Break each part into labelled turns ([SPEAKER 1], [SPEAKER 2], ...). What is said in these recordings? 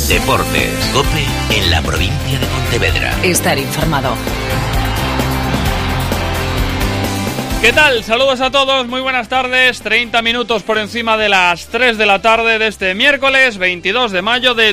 [SPEAKER 1] Deportes. COPE en la provincia de Pontevedra.
[SPEAKER 2] Estar informado.
[SPEAKER 3] ¿Qué tal? Saludos a todos, muy buenas tardes. 30 minutos por encima de las 3 de la tarde de este miércoles 22 de mayo de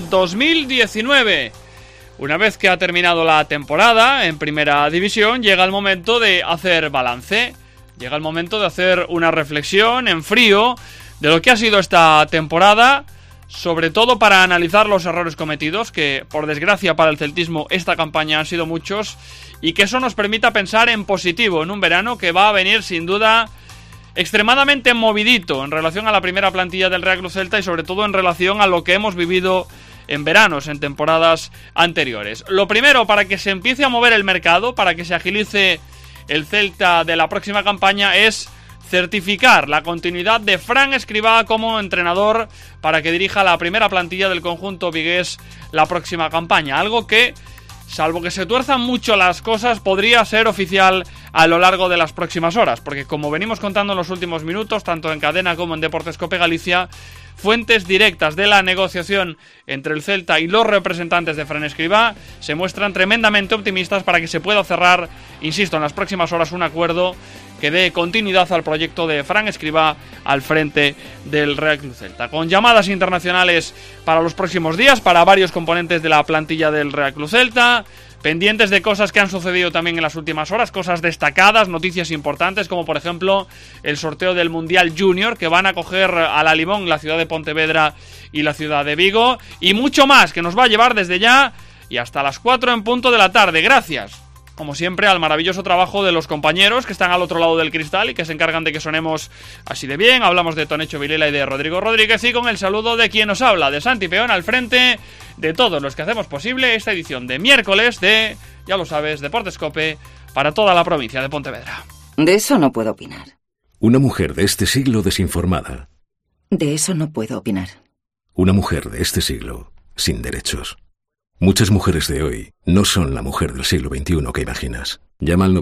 [SPEAKER 3] 2019. Una vez que ha terminado la temporada en Primera División, llega el momento de hacer balance. Llega el momento de hacer una reflexión en frío de lo que ha sido esta temporada, sobre todo para analizar los errores cometidos, que por desgracia para el celtismo esta campaña han sido muchos, y que eso nos permita pensar en positivo en un verano que va a venir sin duda extremadamente movidito en relación a la primera plantilla del Real Club Celta y sobre todo en relación a lo que hemos vivido en veranos, en temporadas anteriores. Lo primero, para que se empiece a mover el mercado, para que se agilice el Celta de la próxima campaña, es certificar la continuidad de Fran Escribá como entrenador para que dirija la primera plantilla del conjunto vigués la próxima campaña. Algo que, salvo que se tuerzan mucho las cosas, podría ser oficial a lo largo de las próximas horas, porque como venimos contando en los últimos minutos, tanto en Cadena como en Deportes COPE Galicia, fuentes directas de la negociación entre el Celta y los representantes de Fran Escribá se muestran tremendamente optimistas para que se pueda cerrar, insisto, en las próximas horas un acuerdo que dé continuidad al proyecto de Fran Escribá al frente del Real Club Celta, con llamadas internacionales para los próximos días para varios componentes de la plantilla del Real Club Celta, pendientes de cosas que han sucedido también en las últimas horas, cosas destacadas, noticias importantes, como por ejemplo el sorteo del Mundial Junior, que van a coger a la Limón la ciudad de Pontevedra y la ciudad de Vigo, y mucho más que nos va a llevar desde ya y hasta las 4 en punto de la tarde. Gracias, como siempre, al maravilloso trabajo de los compañeros que están al otro lado del cristal y que se encargan de que sonemos así de bien. Hablamos de Tonecho Vilela y de Rodrigo Rodríguez, y con el saludo de quien nos habla, de Santi Peón, al frente de todos los que hacemos posible esta edición de miércoles de, ya lo sabes, Deportes COPE para toda la provincia de Pontevedra.
[SPEAKER 2] De eso no puedo opinar.
[SPEAKER 4] Una mujer de este siglo desinformada.
[SPEAKER 2] De eso no puedo opinar.
[SPEAKER 4] Una mujer de este siglo sin derechos. Muchas mujeres de hoy no son la mujer del siglo XXI que imaginas. Llama al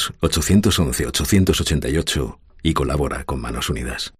[SPEAKER 4] 900-811-888 y colabora con Manos Unidas.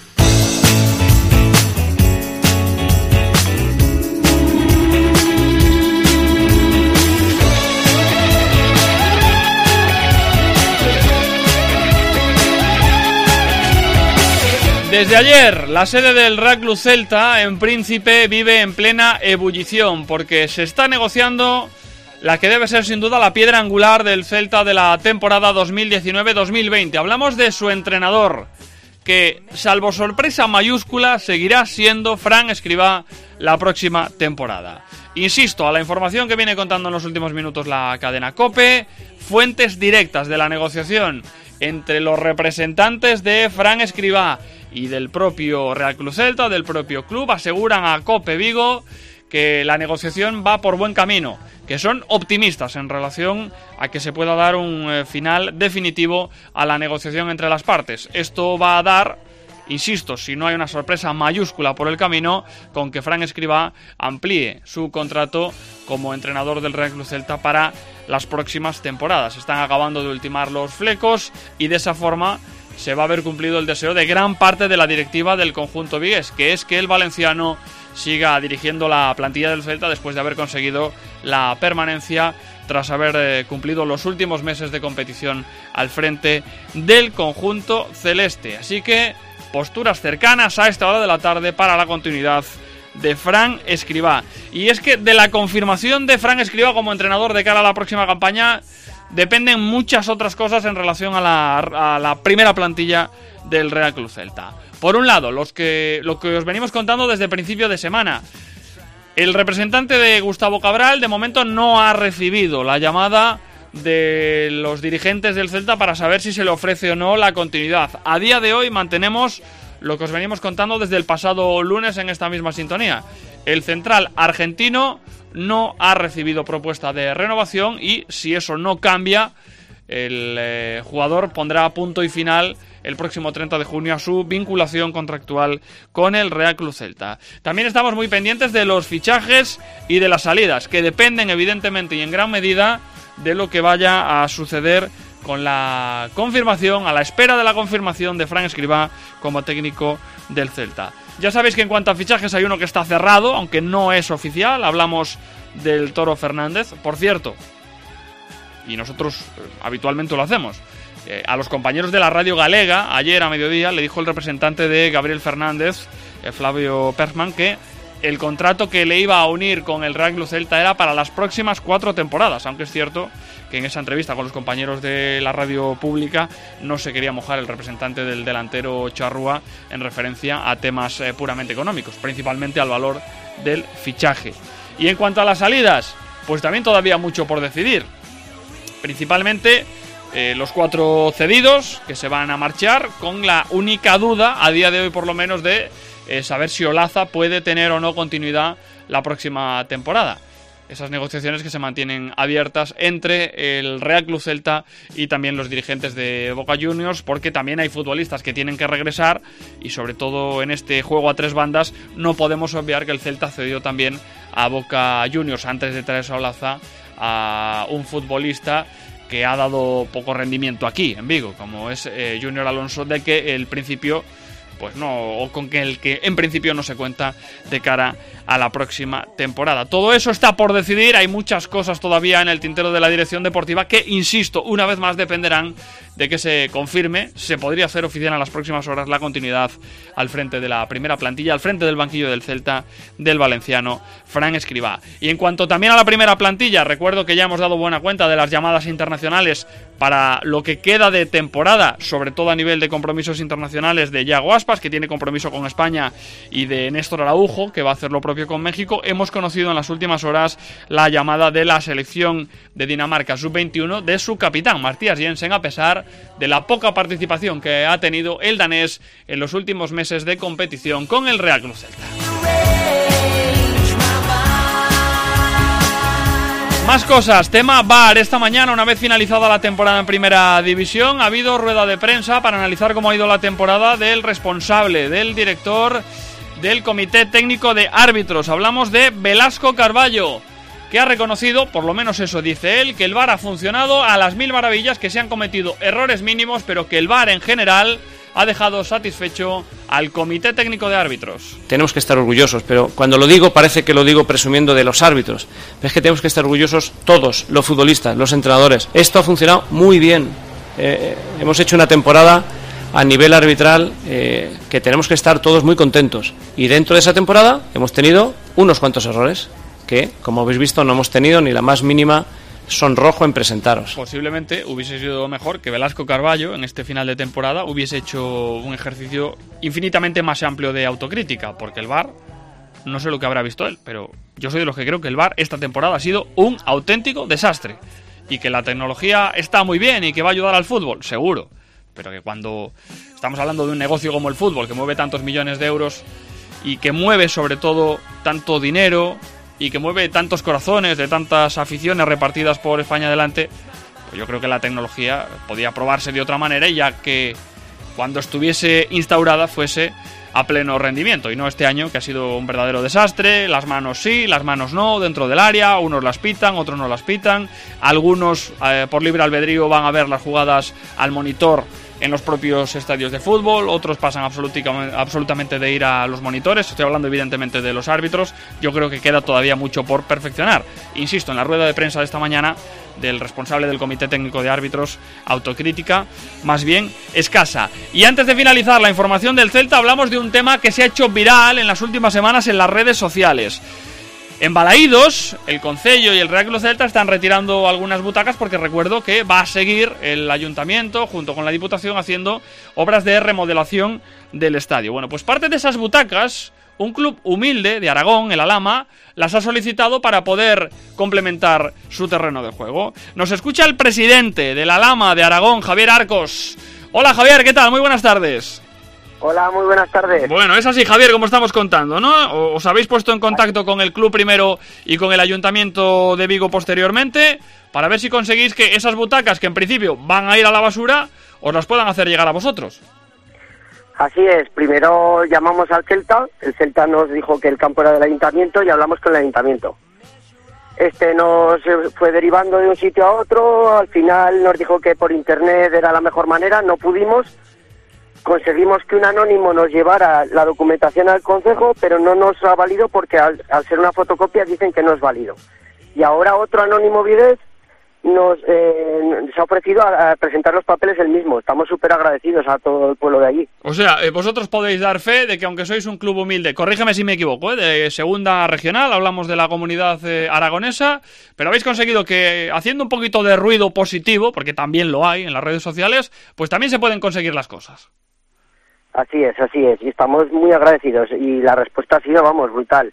[SPEAKER 3] Desde ayer, la sede del Real Club Celta en Príncipe vive en plena ebullición, porque se está negociando la que debe ser sin duda la piedra angular del Celta de la temporada 2019-2020. Hablamos de su entrenador, que, salvo sorpresa mayúscula, seguirá siendo Fran Escribá la próxima temporada. Insisto, a la información que viene contando en los últimos minutos la cadena COPE, fuentes directas de la negociación entre los representantes de Fran Escribá y del propio Real Club Celta, del propio club, aseguran a COPE Vigo que la negociación va por buen camino, que son optimistas en relación a que se pueda dar un final definitivo a la negociación entre las partes. Esto va a dar, insisto, si no hay una sorpresa mayúscula por el camino, con que Fran Escribá amplíe su contrato como entrenador del Real Club Celta para las próximas temporadas. Están acabando de ultimar los flecos y de esa forma se va a haber cumplido el deseo de gran parte de la directiva del conjunto vigués, que es que el valenciano siga dirigiendo la plantilla del Celta después de haber conseguido la permanencia tras haber cumplido los últimos meses de competición al frente del conjunto celeste. Así que posturas cercanas a esta hora de la tarde para la continuidad de Fran Escribá. Y es que de la confirmación de Fran Escribá como entrenador de cara a la próxima campaña dependen muchas otras cosas en relación a la primera plantilla del Real Club Celta. Por un lado, lo que os venimos contando desde principio de semana. El representante de Gustavo Cabral de momento no ha recibido la llamada de los dirigentes del Celta para saber si se le ofrece o no la continuidad. A día de hoy mantenemos lo que os venimos contando desde el pasado lunes en esta misma sintonía. El central argentino no ha recibido propuesta de renovación y si eso no cambia, el jugador pondrá punto y final el próximo 30 de junio a su vinculación contractual con el Real Club Celta. También estamos muy pendientes de los fichajes y de las salidas, que dependen evidentemente y en gran medida de lo que vaya a suceder con la confirmación, a la espera de la confirmación de Fran Escribá como técnico del Celta. Ya sabéis que en cuanto a fichajes hay uno que está cerrado, aunque no es oficial. Hablamos del Toro Fernández. Por cierto, y nosotros habitualmente lo hacemos, a los compañeros de la radio galega, ayer a mediodía, le dijo el representante de Gabriel Fernández, Flavio Persman, que el contrato que le iba a unir con el Real Club Celta era para las próximas 4 temporadas, aunque es cierto que en esa entrevista con los compañeros de la radio pública no se quería mojar el representante del delantero Charrúa en referencia a temas puramente económicos, principalmente al valor del fichaje. Y en cuanto a las salidas, pues también todavía mucho por decidir, principalmente los 4 cedidos que se van a marchar, con la única duda, a día de hoy por lo menos, de saber si Olaza puede tener o no continuidad la próxima temporada. Esas negociaciones que se mantienen abiertas entre el Real Club Celta y también los dirigentes de Boca Juniors, porque también hay futbolistas que tienen que regresar y sobre todo en este juego a 3 bandas no podemos obviar que el Celta cedió también a Boca Juniors antes de traerse a Olaza a un futbolista que ha dado poco rendimiento aquí en Vigo, como es Junior Alonso, de que el principio pues no, o con que el que en principio no se cuenta de cara a la próxima temporada. Todo eso está por decidir, hay muchas cosas todavía en el tintero de la dirección deportiva que, insisto, una vez más dependerán de que se confirme. Se podría hacer oficial en las próximas horas la continuidad al frente de la primera plantilla, al frente del banquillo del Celta, del valenciano Fran Escribá. Y en cuanto también a la primera plantilla, recuerdo que ya hemos dado buena cuenta de las llamadas internacionales para lo que queda de temporada, sobre todo a nivel de compromisos internacionales, de Yago Aspas, que tiene compromiso con España, y de Néstor Araujo, que va a hacer lo propio con México. Hemos conocido en las últimas horas la llamada de la selección de Dinamarca sub-21 de su capitán, Mathias Jensen, a pesar de la poca participación que ha tenido el danés en los últimos meses de competición con el Real Club Celta. Más cosas, tema VAR. Esta mañana, una vez finalizada la temporada en Primera División, ha habido rueda de prensa para analizar cómo ha ido la temporada del responsable, del director del Comité Técnico de Árbitros. Hablamos de Velasco Carballo, que ha reconocido, por lo menos eso dice él, que el VAR ha funcionado a las 1000 maravillas, que se han cometido errores mínimos, pero que el VAR en general ha dejado satisfecho al Comité Técnico de Árbitros.
[SPEAKER 5] Tenemos que estar orgullosos, pero cuando lo digo parece que lo digo presumiendo de los árbitros. Pero es que tenemos que estar orgullosos todos, los futbolistas, los entrenadores. Esto ha funcionado muy bien. Hemos hecho una temporada a nivel arbitral que tenemos que estar todos muy contentos. Y dentro de esa temporada hemos tenido unos cuantos errores que, como habéis visto, no hemos tenido ni la más mínima sonrojo en presentaros.
[SPEAKER 3] Posiblemente hubiese sido mejor que Velasco Carballo en este final de temporada hubiese hecho un ejercicio infinitamente más amplio de autocrítica, porque el VAR, no sé lo que habrá visto él, pero yo soy de los que creo que el VAR esta temporada ha sido un auténtico desastre, y que la tecnología está muy bien y que va a ayudar al fútbol, seguro, pero que cuando estamos hablando de un negocio como el fútbol, que mueve tantos millones de euros y que mueve sobre todo tanto dinero y que mueve tantos corazones de tantas aficiones repartidas por España adelante, pues yo creo que la tecnología podía probarse de otra manera, y ya que cuando estuviese instaurada fuese a pleno rendimiento, y no este año, que ha sido un verdadero desastre. Las manos sí, las manos no, dentro del área, unos las pitan, otros no las pitan, algunos por libre albedrío van a ver las jugadas al monitor en los propios estadios de fútbol, otros pasan absolutamente de ir a los monitores. Estoy hablando evidentemente de los árbitros. Yo creo que queda todavía mucho por perfeccionar. Insisto, en la rueda de prensa de esta mañana del responsable del Comité Técnico de Árbitros, autocrítica más bien escasa. Y antes de finalizar la información del Celta, hablamos de un tema que se ha hecho viral en las últimas semanas en las redes sociales. En Balaídos, el Concello y el Real Club Celta están retirando algunas butacas, porque recuerdo que va a seguir el Ayuntamiento junto con la Diputación haciendo obras de remodelación del estadio. Bueno, pues parte de esas butacas, un club humilde de Aragón, el Alhama, las ha solicitado para poder complementar su terreno de juego. Nos escucha el presidente del Alhama de Aragón, Javier Arcos. Hola Javier, ¿qué tal? Muy buenas tardes.
[SPEAKER 6] Hola, muy buenas tardes.
[SPEAKER 3] Bueno, es así, Javier, como estamos contando, ¿no? Os habéis puesto en contacto con el club primero y con el Ayuntamiento de Vigo posteriormente para ver si conseguís que esas butacas, que en principio van a ir a la basura, os las puedan hacer llegar a vosotros.
[SPEAKER 6] Así es, primero llamamos al Celta, el Celta nos dijo que el campo era del Ayuntamiento y hablamos con el Ayuntamiento. nos fue derivando de un sitio a otro. Al final nos dijo que por internet era la mejor manera, no pudimos. Conseguimos que un anónimo nos llevara la documentación al concejo, pero no nos ha valido porque al ser una fotocopia dicen que no es válido. Y ahora otro anónimo vigués se ha ofrecido a presentar los papeles él mismo. Estamos súper agradecidos a todo el pueblo de allí.
[SPEAKER 3] O sea, vosotros podéis dar fe de que aunque sois un club humilde, corrígeme si me equivoco, de segunda regional, hablamos de la comunidad aragonesa, pero habéis conseguido que haciendo un poquito de ruido positivo, porque también lo hay en las redes sociales, pues también se pueden conseguir las cosas.
[SPEAKER 6] Así es, y estamos muy agradecidos y la respuesta ha sido, vamos, brutal.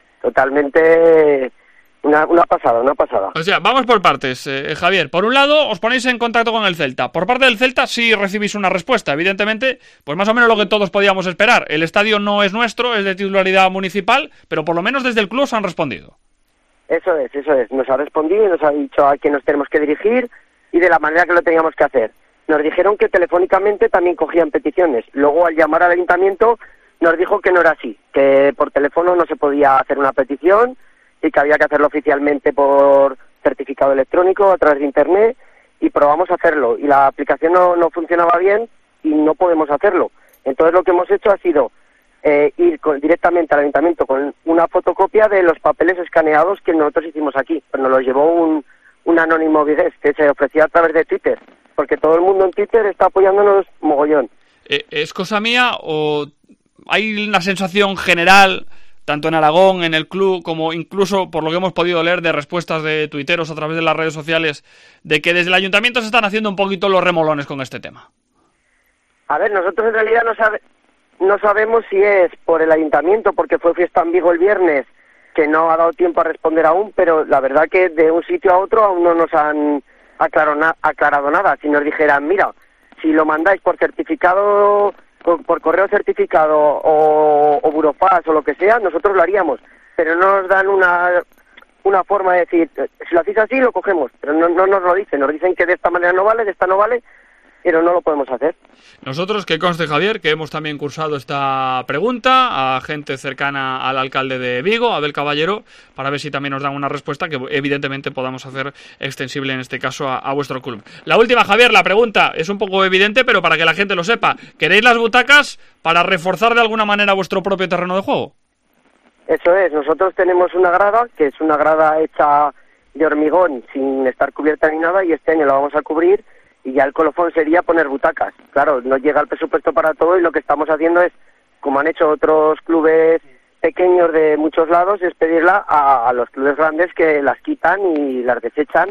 [SPEAKER 6] Totalmente una pasada.
[SPEAKER 3] O sea, vamos por partes, Javier. Por un lado, os ponéis en contacto con el Celta. Por parte del Celta sí recibís una respuesta, evidentemente, pues más o menos lo que todos podíamos esperar. El estadio no es nuestro, es de titularidad municipal, pero por lo menos desde el club os han respondido.
[SPEAKER 6] Eso es. Nos ha respondido y nos ha dicho a quién nos tenemos que dirigir y de la manera que lo teníamos que hacer. Nos dijeron que telefónicamente también cogían peticiones. Luego, al llamar al ayuntamiento, nos dijo que no era así, que por teléfono no se podía hacer una petición y que había que hacerlo oficialmente por certificado electrónico a través de internet, y probamos a hacerlo. Y la aplicación no funcionaba bien y no podemos hacerlo. Entonces lo que hemos hecho ha sido ir directamente al ayuntamiento con una fotocopia de los papeles escaneados que nosotros hicimos aquí. Pues nos los llevó un anónimo vigués que se ofrecía a través de Twitter, porque todo el mundo en Twitter está apoyándonos mogollón.
[SPEAKER 3] ¿Es cosa mía o hay una sensación general, tanto en Aragón, en el club, como incluso por lo que hemos podido leer de respuestas de tuiteros a través de las redes sociales, de que desde el ayuntamiento se están haciendo un poquito los remolones con este tema?
[SPEAKER 6] A ver, nosotros en realidad no sabemos si es por el ayuntamiento, porque fue fiesta en Vigo el viernes, que no ha dado tiempo a responder aún, pero la verdad que de un sitio a otro aún no nos han aclarado nada. Si nos dijeran, mira, si lo mandáis por certificado, por correo certificado o burofax o lo que sea, nosotros lo haríamos, pero no nos dan una forma de decir, si lo hacéis así lo cogemos, pero no nos lo dicen, nos dicen que de esta manera no vale, de esta no vale, pero no lo podemos hacer. Nosotros,
[SPEAKER 3] que conste, Javier, que hemos también cursado esta pregunta a gente cercana al alcalde de Vigo, Abel Caballero, para ver si también nos dan una respuesta que evidentemente podamos hacer extensible en este caso a vuestro club. La última, Javier, la pregunta es un poco evidente, pero para que la gente lo sepa, ¿queréis las butacas para reforzar de alguna manera vuestro propio terreno de juego?
[SPEAKER 6] Eso es, nosotros tenemos una grada, que es una grada hecha de hormigón sin estar cubierta ni nada, y este año la vamos a cubrir. Y ya el colofón sería poner butacas. Claro, no llega el presupuesto para todo y lo que estamos haciendo es, como han hecho otros clubes pequeños de muchos lados, es pedirla a los clubes grandes que las quitan y las desechan,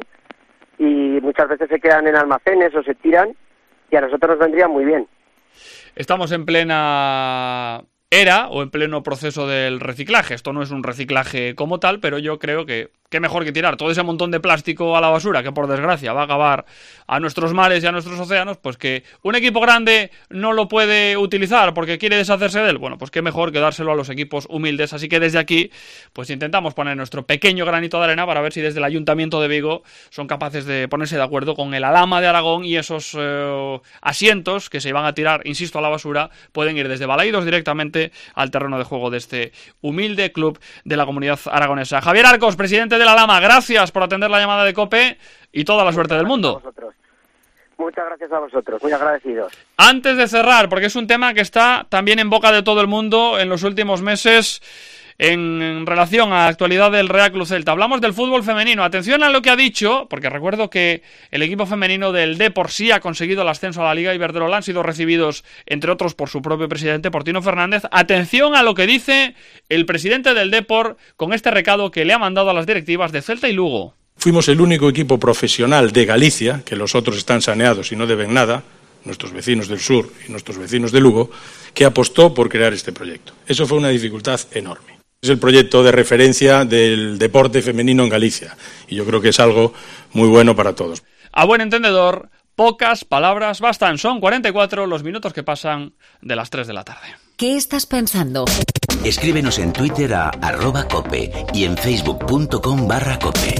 [SPEAKER 6] y muchas veces se quedan en almacenes o se tiran, y a nosotros nos vendría muy bien. Estamos en plena era o en pleno proceso del reciclaje. Esto no es un reciclaje como tal, pero yo creo que qué mejor que tirar todo ese montón de plástico a la basura, que por desgracia va a acabar a nuestros mares y a nuestros océanos, pues que un equipo grande no lo puede utilizar porque quiere deshacerse de él. Bueno, pues qué mejor que dárselo a los equipos humildes. Así que desde aquí, pues intentamos poner nuestro pequeño granito de arena para ver si desde el Ayuntamiento de Vigo son capaces de ponerse de acuerdo con el Alhama de Aragón, y esos asientos que se iban a tirar, insisto, a la basura, pueden ir desde Balaidos directamente al terreno de juego de este humilde club de la comunidad aragonesa. Javier Arcos, presidente de la Alhama, gracias por atender la llamada de COPE y toda la suerte del mundo. Muchas gracias a vosotros, muy agradecidos. Antes de cerrar, porque es un tema que está también en boca de todo el mundo en los últimos meses en relación a la actualidad del Real Club Celta, hablamos del fútbol femenino. Atención a lo que ha dicho, porque recuerdo que el equipo femenino del Depor sí ha conseguido el ascenso a la Liga Iberdrola, han sido recibidos, entre otros, por su propio presidente, por Tino Fernández. Atención a lo que dice el presidente del Depor con este recado que le ha mandado a las directivas de Celta y Lugo.
[SPEAKER 7] Fuimos el único equipo profesional de Galicia, que los otros están saneados y no deben nada, nuestros vecinos del sur y nuestros vecinos de Lugo, que apostó por crear este proyecto. Eso fue una dificultad enorme. Es el proyecto de referencia del deporte femenino en Galicia, y yo creo que es algo muy bueno para todos.
[SPEAKER 3] A buen entendedor, pocas palabras bastan. Son 44 los minutos que pasan de las 3 de la tarde.
[SPEAKER 1] ¿Qué estás pensando? Escríbenos en Twitter a @cope y en facebook.com/cope.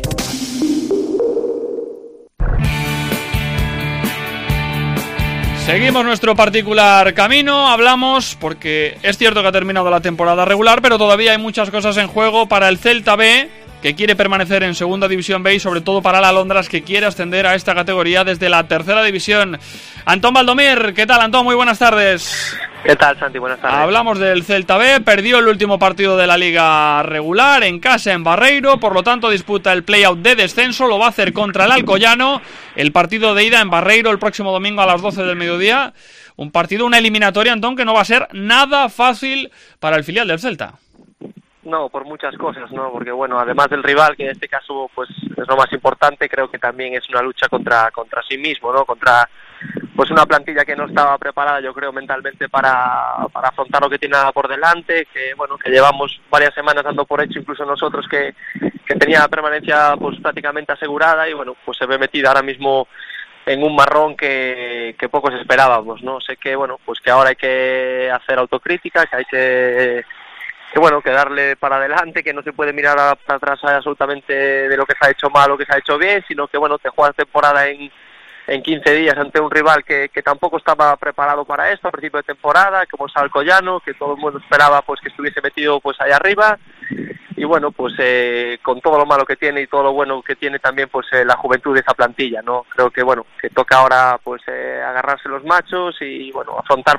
[SPEAKER 3] Seguimos nuestro particular camino, hablamos porque es cierto que ha terminado la temporada regular, pero todavía hay muchas cosas en juego para el Celta B, que quiere permanecer en Segunda División B y sobre todo para el Alondras, que quiere ascender a esta categoría desde la Tercera División. Antón Valdomir, ¿qué tal, Antón? Muy buenas tardes.
[SPEAKER 8] ¿Qué tal, Santi? Buenas tardes.
[SPEAKER 3] Hablamos del Celta B, perdió el último partido de la Liga regular en casa en Barreiro, por lo tanto disputa el play-out de descenso, lo va a hacer contra el Alcoyano, el partido de ida en Barreiro el próximo domingo a las 12 del mediodía, un partido, una eliminatoria, Antón, que no va a ser nada fácil para el filial del Celta.
[SPEAKER 8] No, por muchas cosas, ¿no? Porque, bueno, además del rival, que en este caso pues es lo más importante, creo que también es una lucha contra sí mismo, ¿no? Contra pues una plantilla que no estaba preparada, yo creo, mentalmente para afrontar lo que tiene por delante, que bueno, que llevamos varias semanas dando por hecho, incluso nosotros, que tenía la permanencia pues prácticamente asegurada, y bueno, pues se ve metida ahora mismo en un marrón que pocos esperábamos, ¿no? Sé que, bueno, pues que ahora hay que hacer autocrítica, que hay que darle para adelante, que no se puede mirar para atrás absolutamente de lo que se ha hecho mal o que se ha hecho bien, sino que, bueno, te juegas temporada en 15 días ante un rival que tampoco estaba preparado para esto a principio de temporada, como es Alcoyano, que todo el mundo esperaba pues que estuviese metido pues allá arriba, y bueno, pues con todo lo malo que tiene y todo lo bueno que tiene también pues la juventud de esa plantilla, ¿no? Creo que, bueno, que toca ahora pues agarrarse los machos y, bueno, afrontar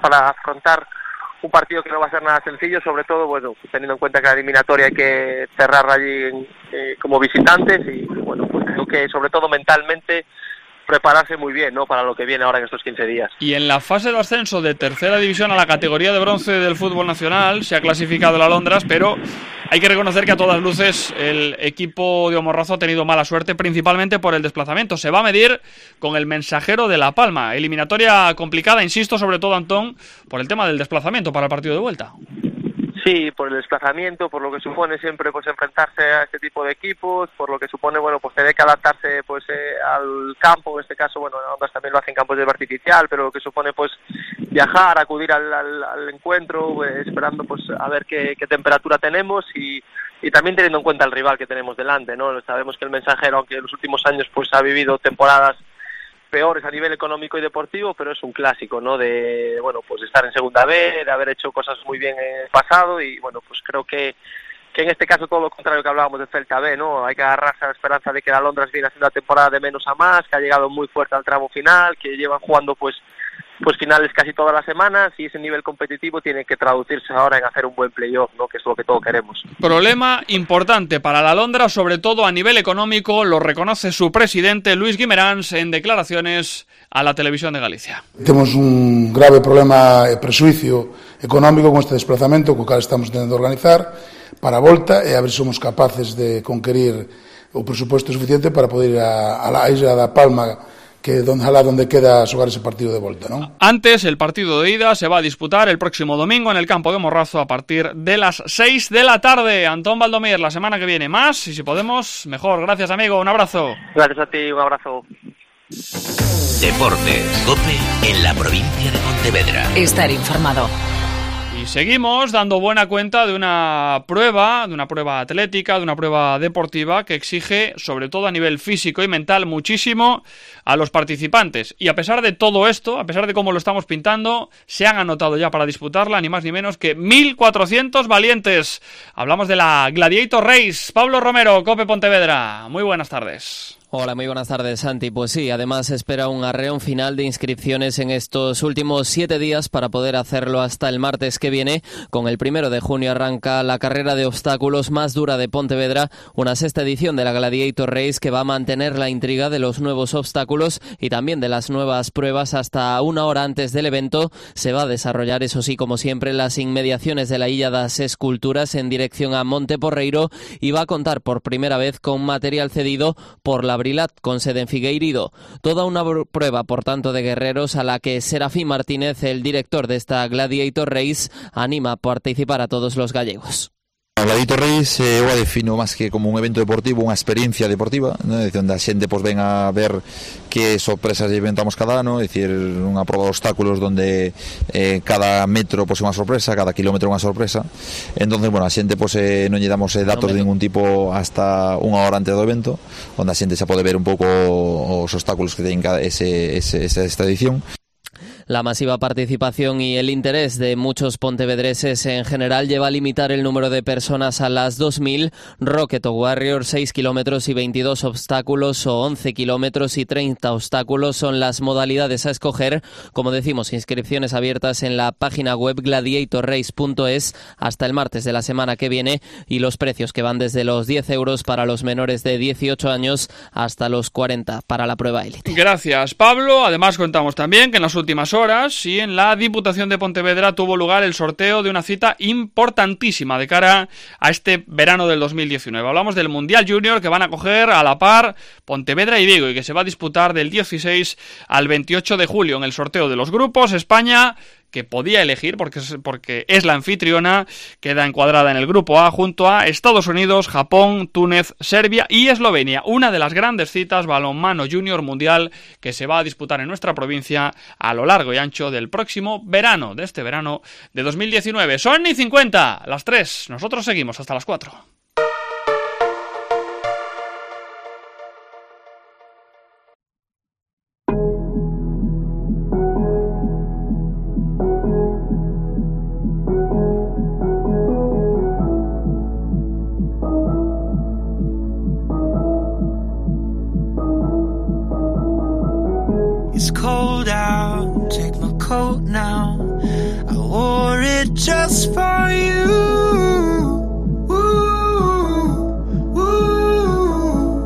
[SPEAKER 8] un partido que no va a ser nada sencillo, sobre todo, bueno, teniendo en cuenta que la eliminatoria hay que cerrar allí como visitantes, y bueno, pues creo que sobre todo mentalmente prepararse muy bien, ¿no?, para lo que viene ahora en estos 15 días.
[SPEAKER 3] Y en la fase de ascenso de Tercera División a la categoría de bronce del fútbol nacional se ha clasificado el Alondras, pero hay que reconocer que a todas luces el equipo de Omorrazo ha tenido mala suerte, principalmente por el desplazamiento. Se va a medir con el Mensajero de La Palma. Eliminatoria complicada, insisto, sobre todo, Antón, por el tema del desplazamiento para el partido de vuelta.
[SPEAKER 8] Sí, por el desplazamiento, por lo que supone siempre pues enfrentarse a este tipo de equipos, por lo que supone, bueno, pues tener que adaptarse pues al campo, en este caso, bueno, en Ondas también lo hacen campos de artificial, pero lo que supone pues viajar, acudir al encuentro, esperando pues a ver qué temperatura tenemos y también teniendo en cuenta el rival que tenemos delante, ¿no? Sabemos que el Mensajero, aunque en los últimos años pues ha vivido temporadas peores a nivel económico y deportivo, pero es un clásico, ¿no?, de, bueno, pues estar en Segunda B, de haber hecho cosas muy bien en el pasado, y bueno, pues creo que en este caso todo lo contrario que hablábamos de Celta B, ¿no? Hay que agarrarse a la esperanza de que la Alondras viene haciendo la temporada de menos a más, que ha llegado muy fuerte al tramo final, que llevan jugando pues finales casi todas las semanas, y ese nivel competitivo tiene que traducirse ahora en hacer un buen playoff, ¿no?, que es lo que todos queremos.
[SPEAKER 3] Problema importante para la Alondra, sobre todo a nivel económico, lo reconoce su presidente Luis Guimeráns en declaraciones a la Televisión de Galicia.
[SPEAKER 9] Temos un grave problema e presuicio económico con este desplazamento, co cal estamos tentando organizar para a volta e a ver se somos capaces de conquerir o presupuesto suficiente para poder ir a la isla da Palma, que donde queda xogar ese partido de volta, ¿no?
[SPEAKER 3] Antes, el partido de ida se va a disputar el próximo domingo en el campo de Morrazo a partir de las 6 de la tarde. Antón Valdomir, la semana que viene más, y si podemos, mejor. Gracias, amigo, un abrazo.
[SPEAKER 8] Gracias a ti, un abrazo.
[SPEAKER 1] Deportes, COPE en la provincia de Pontevedra.
[SPEAKER 2] Estar informado.
[SPEAKER 3] Y seguimos dando buena cuenta de una prueba atlética, de una prueba deportiva que exige, sobre todo a nivel físico y mental, muchísimo a los participantes. Y a pesar de todo esto, a pesar de cómo lo estamos pintando, se han anotado ya para disputarla ni más ni menos que 1.400 valientes. Hablamos de la Gladiator Race. Pablo Romero, COPE Pontevedra. Muy buenas tardes.
[SPEAKER 10] Hola, muy buenas tardes, Santi. Pues sí, además se espera un arreón final de inscripciones en estos últimos 7 días para poder hacerlo hasta el martes que viene. Con el 1 de junio arranca la carrera de obstáculos más dura de Pontevedra, una 6ª edición de la Gladiator Race que va a mantener la intriga de los nuevos obstáculos y también de las nuevas pruebas hasta una hora antes del evento. Se va a desarrollar, eso sí, como siempre, las inmediaciones de la Illa das Esculturas en dirección a Monte Porreiro, y va a contar por primera vez con material cedido por la Brilat, con sede en Figueiredo. Toda una prueba, por tanto, de guerreros a la que Serafín Martínez, el director de esta Gladiator Race, anima a participar a todos los gallegos.
[SPEAKER 11] A Gladiator Race eu a defino máis que como un evento deportivo, unha experiencia deportiva, ¿no? Onde a xente pues, ven a ver que sorpresas inventamos cada ano, é dicir, unha prova de obstáculos onde cada metro pues, é unha sorpresa, cada kilómetro é unha sorpresa. Entonces, bueno, a xente pues, non lle damos datos de ningún tipo hasta unha hora antes do evento, onde a xente xa pode ver un pouco os obstáculos que ten esta edición.
[SPEAKER 10] La masiva participación y el interés de muchos pontevedreses en general lleva a limitar el número de personas a las 2.000. Rocket Warrior, 6 kilómetros y 22 obstáculos o 11 kilómetros y 30 obstáculos son las modalidades a escoger. Como decimos, inscripciones abiertas en la página web gladiatorrace.es hasta el martes de la semana que viene, y los precios que van desde los 10 euros para los menores de 18 años hasta los 40 para la prueba élite.
[SPEAKER 3] Gracias, Pablo. Además, contamos también que en las últimas horas y en la Diputación de Pontevedra tuvo lugar el sorteo de una cita importantísima de cara a este verano del 2019. Hablamos del Mundial Junior que van a coger a la par Pontevedra y Vigo y que se va a disputar del 16 al 28 de julio. En el sorteo de los grupos, España, que podía elegir porque es la anfitriona, queda encuadrada en el grupo A junto a Estados Unidos, Japón, Túnez, Serbia y Eslovenia. Una de las grandes citas balonmano junior mundial que se va a disputar en nuestra provincia a lo largo y ancho del próximo verano, de este verano de 2019. Son y 50, las 3. Nosotros seguimos hasta las 4.
[SPEAKER 12] It's cold out, take my coat now. I wore it just for you. Ooh, ooh.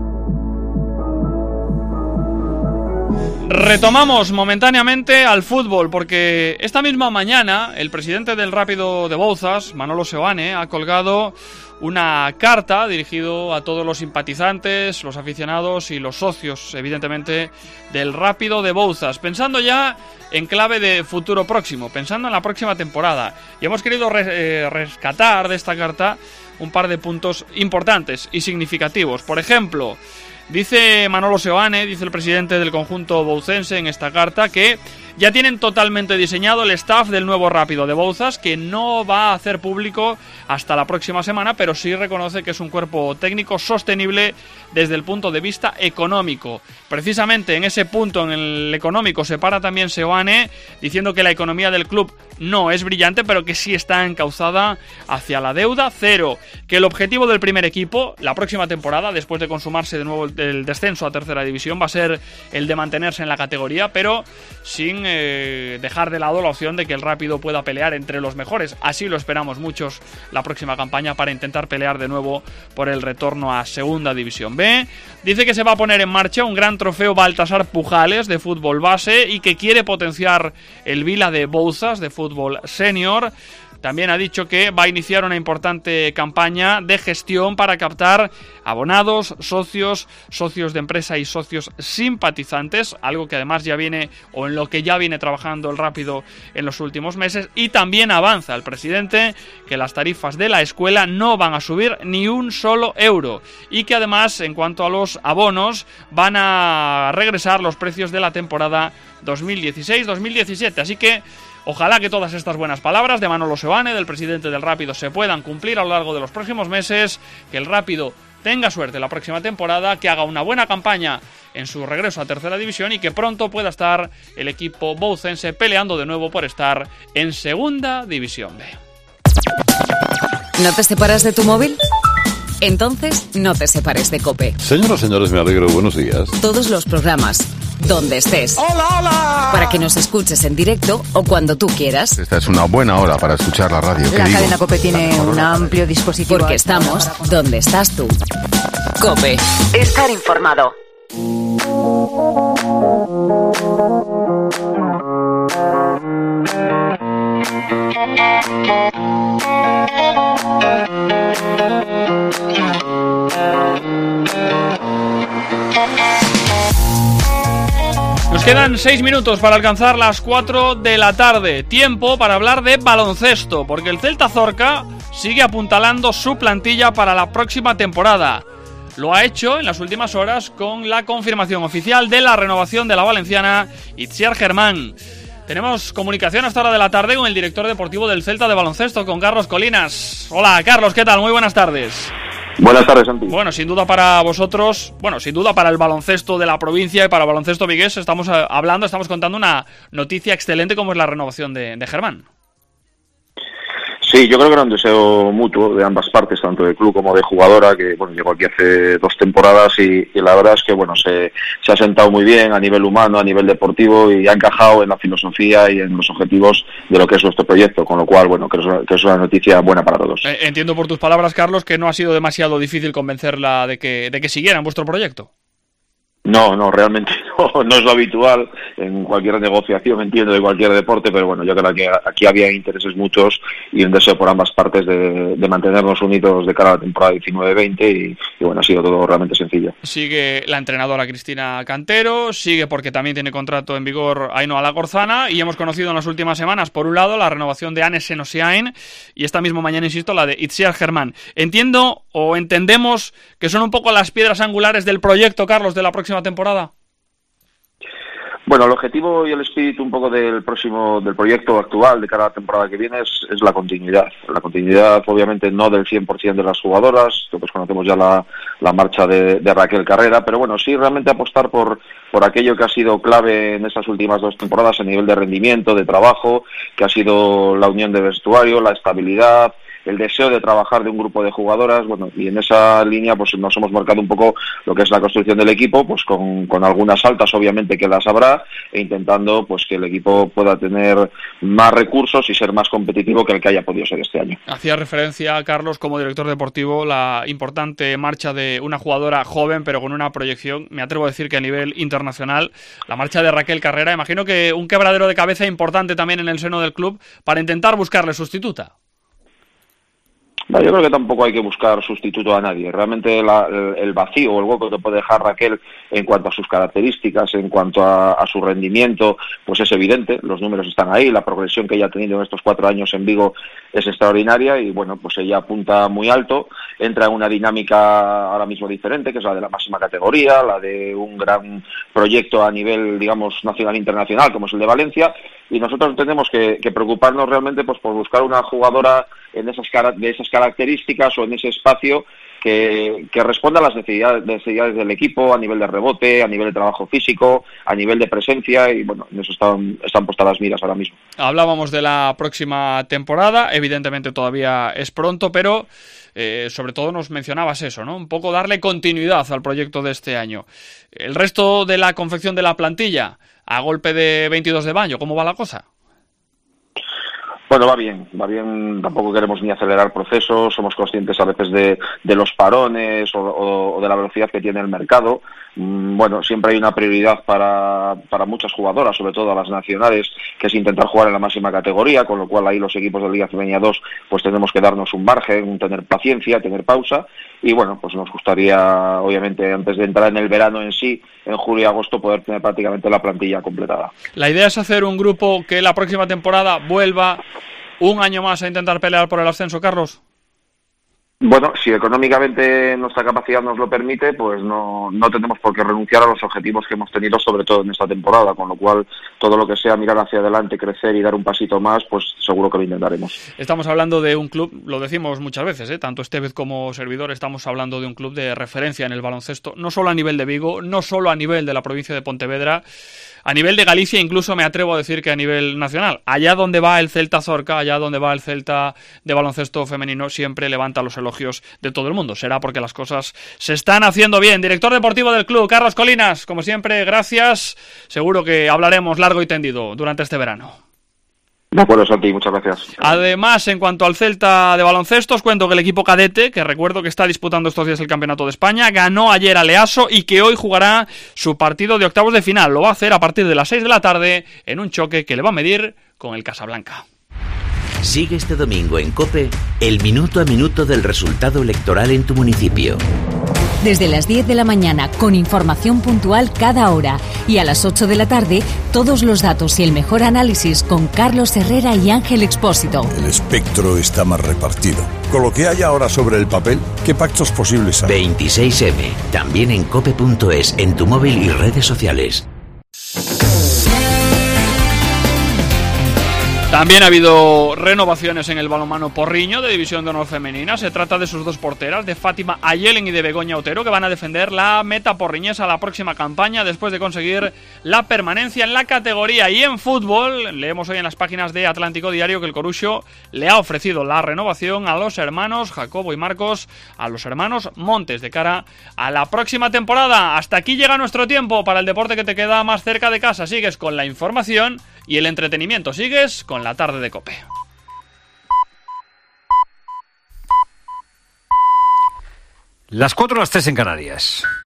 [SPEAKER 3] Retomamos momentáneamente al fútbol porque esta misma mañana el presidente del Rápido de Bouzas, Manolo Seoane, ha colgado una carta dirigido a todos los simpatizantes, los aficionados y los socios, evidentemente, del Rápido de Bouzas, pensando ya en clave de futuro próximo, pensando en la próxima temporada. Y hemos querido rescatar de esta carta un par de puntos importantes y significativos. Por ejemplo, dice Manolo Seoane, dice el presidente del conjunto boucense en esta carta, que ya tienen totalmente diseñado el staff del nuevo Rápido de Bouzas, que no va a hacer público hasta la próxima semana, pero sí reconoce que es un cuerpo técnico sostenible desde el punto de vista económico. Precisamente en ese punto, en el económico, se para también Seoane, diciendo que la economía del club no es brillante, pero que sí está encauzada hacia la deuda cero, que el objetivo del primer equipo la próxima temporada, después de consumarse de nuevo el descenso a tercera división, va a ser el de mantenerse en la categoría, pero sin dejar de lado la opción de que el Rápido pueda pelear entre los mejores. Así lo esperamos muchos la próxima campaña para intentar pelear de nuevo por el retorno a Segunda División B. Dice que se va a poner en marcha un gran trofeo Baltasar Pujales de fútbol base y que quiere potenciar el Vila de Bouzas de fútbol senior. También ha dicho que va a iniciar una importante campaña de gestión para captar abonados, socios de empresa y socios simpatizantes, algo que además ya viene, o en lo que ya viene trabajando el Rápido en los últimos meses. Y también avanza el presidente que las tarifas de la escuela no van a subir ni un solo euro y que además, en cuanto a los abonos, van a regresar los precios de la temporada 2016-2017. Así que ojalá que todas estas buenas palabras de Manolo Seoane, del presidente del Rápido, se puedan cumplir a lo largo de los próximos meses, que el Rápido tenga suerte la próxima temporada, que haga una buena campaña en su regreso a tercera división y que pronto pueda estar el equipo boucense peleando de nuevo por estar en Segunda División B.
[SPEAKER 2] ¿No te separas de tu móvil? Entonces, no te separes de COPE.
[SPEAKER 13] Señoras, señores, me alegro. Buenos días.
[SPEAKER 2] Todos los programas, donde estés.
[SPEAKER 12] ¡Hola, hola!
[SPEAKER 2] Para que nos escuches en directo o cuando tú quieras.
[SPEAKER 13] Esta es una buena hora para escuchar la radio.
[SPEAKER 14] La cadena COPE tiene un amplio dispositivo.
[SPEAKER 2] Porque estamos donde estás tú. COPE. Estar informado.
[SPEAKER 3] Nos quedan 6 minutos para alcanzar las 4 de la tarde. Tiempo para hablar de baloncesto, porque el Celta Zorca sigue apuntalando su plantilla para la próxima temporada. Lo ha hecho en las últimas horas con la confirmación oficial de la renovación de la valenciana Itziar Germán. Tenemos comunicación hasta hora de la tarde con el director deportivo del Celta de baloncesto, con Carlos Colinas. Hola, Carlos, ¿qué tal? Muy buenas tardes.
[SPEAKER 15] Buenas tardes, Santi.
[SPEAKER 3] Bueno, sin duda para vosotros, sin duda para el baloncesto de la provincia y para el baloncesto vigués, estamos contando una noticia excelente como es la renovación de Germán.
[SPEAKER 15] Sí, yo creo que era un deseo mutuo de ambas partes, tanto del club como de jugadora, que llegó aquí hace 2 temporadas y la verdad es que se ha sentado muy bien a nivel humano, a nivel deportivo y ha encajado en la filosofía y en los objetivos de lo que es nuestro proyecto, con lo cual, creo que es una noticia buena para todos.
[SPEAKER 3] Entiendo por tus palabras, Carlos, que no ha sido demasiado difícil convencerla de que siguiera en vuestro proyecto.
[SPEAKER 15] No, realmente no es lo habitual en cualquier negociación, entiendo, de cualquier deporte, pero yo creo que aquí había intereses muchos y un deseo por ambas partes de mantenernos unidos de cara a la temporada 19-20 y ha sido todo realmente sencillo.
[SPEAKER 3] Sigue la entrenadora Cristina Cantero, sigue porque también tiene contrato en vigor Ainhoa Lagorzana y hemos conocido en las últimas semanas, por un lado, la renovación de Anne Senosiain y esta misma mañana, insisto, la de Itziar Germán. Entiendo o entendemos que son un poco las piedras angulares del proyecto, Carlos, de la próxima temporada.
[SPEAKER 15] El objetivo y el espíritu un poco del proyecto actual de cara a la temporada que viene es la continuidad. La continuidad, obviamente, no del 100% de las jugadoras, todos conocemos ya la marcha de Raquel Carrera, pero sí realmente apostar por aquello que ha sido clave en estas últimas 2 temporadas a nivel de rendimiento, de trabajo, que ha sido la unión de vestuario, la estabilidad, el deseo de trabajar de un grupo de jugadoras, y en esa línea nos hemos marcado un poco lo que es la construcción del equipo, con algunas altas obviamente que las habrá, e intentando que el equipo pueda tener más recursos y ser más competitivo que el que haya podido ser este año.
[SPEAKER 3] Hacía referencia, Carlos, como director deportivo, la importante marcha de una jugadora joven pero con una proyección, me atrevo a decir que a nivel internacional, la marcha de Raquel Carrera. Imagino que un quebradero de cabeza importante también en el seno del club para intentar buscarle sustituta.
[SPEAKER 15] Yo creo que tampoco hay que buscar sustituto a nadie. Realmente el vacío o el hueco que puede dejar Raquel en cuanto a sus características, en cuanto a su rendimiento, es evidente. Los números están ahí, la progresión que ella ha tenido en estos 4 años en Vigo es extraordinaria y ella apunta muy alto, entra en una dinámica ahora mismo diferente, que es la de la máxima categoría, la de un gran proyecto a nivel, nacional e internacional, como es el de Valencia, y nosotros tenemos que preocuparnos realmente por buscar una jugadora de esas características o en ese espacio que responda a las necesidades del equipo a nivel de rebote, a nivel de trabajo físico, a nivel de presencia y en eso están puestas las miras ahora mismo.
[SPEAKER 3] Hablábamos de la próxima temporada, evidentemente todavía es pronto, pero sobre todo nos mencionabas eso, ¿no? Un poco darle continuidad al proyecto de este año. El resto de la confección de la plantilla, a golpe de 22 de mayo, ¿cómo va la cosa?
[SPEAKER 15] Va bien, tampoco queremos ni acelerar procesos, somos conscientes a veces de los parones o de la velocidad que tiene el mercado. Siempre hay una prioridad para muchas jugadoras, sobre todo a las nacionales, que es intentar jugar en la máxima categoría, con lo cual ahí los equipos de Liga Femenina 2 tenemos que darnos un margen, tener paciencia, tener pausa y nos gustaría, obviamente, antes de entrar en el verano en sí, en julio y agosto, poder tener prácticamente la plantilla completada.
[SPEAKER 3] La idea es hacer un grupo que la próxima temporada vuelva un año más a intentar pelear por el ascenso, Carlos.
[SPEAKER 15] Si económicamente nuestra capacidad nos lo permite, no tenemos por qué renunciar a los objetivos que hemos tenido, sobre todo en esta temporada, con lo cual todo lo que sea mirar hacia adelante, crecer y dar un pasito más, seguro que lo intentaremos.
[SPEAKER 3] Estamos hablando de un club, lo decimos muchas veces, tanto Estevez como servidor, estamos hablando de un club de referencia en el baloncesto, no solo a nivel de Vigo, no solo a nivel de la provincia de Pontevedra, a nivel de Galicia, incluso me atrevo a decir que a nivel nacional. Allá donde va el Celta Zorca, allá donde va el Celta de baloncesto femenino, siempre levanta los elogios de todo el mundo. Será porque las cosas se están haciendo bien. Director deportivo del club, Carlos Colinas, como siempre, gracias. Seguro que hablaremos largo y tendido durante este verano.
[SPEAKER 15] De acuerdo, Santi, muchas gracias.
[SPEAKER 3] Además, en cuanto al Celta de baloncesto, os cuento que el equipo cadete, que recuerdo que está disputando estos días el Campeonato de España, ganó ayer a Leaso y que hoy jugará su partido de octavos de final. Lo va a hacer a partir de las 6 de la tarde en un choque que le va a medir con el Casablanca.
[SPEAKER 1] Sigue este domingo en COPE el minuto a minuto del resultado electoral en tu municipio.
[SPEAKER 2] Desde las 10 de la mañana, con información puntual cada hora. Y a las 8 de la tarde, todos los datos y el mejor análisis con Carlos Herrera y Ángel Expósito.
[SPEAKER 16] El espectro está más repartido. Con lo que hay ahora sobre el papel, ¿qué pactos posibles hay?
[SPEAKER 1] 26M, también en cope.es, en tu móvil y redes sociales.
[SPEAKER 3] También ha habido renovaciones en el balonmano Porriño de División de Honor Femenina. Se trata de sus dos porteras, de Fátima Ayelen y de Begoña Otero, que van a defender la meta porriñesa la próxima campaña después de conseguir la permanencia en la categoría. Y en fútbol, leemos hoy en las páginas de Atlántico Diario que el Coruxo le ha ofrecido la renovación a los hermanos Jacobo y Marcos, a los hermanos Montes, de cara a la próxima temporada. Hasta aquí llega nuestro tiempo para el deporte que te queda más cerca de casa. Sigues con la información y el entretenimiento. Sigues con la tarde de COPE.
[SPEAKER 17] Las 4, las 3 en Canarias.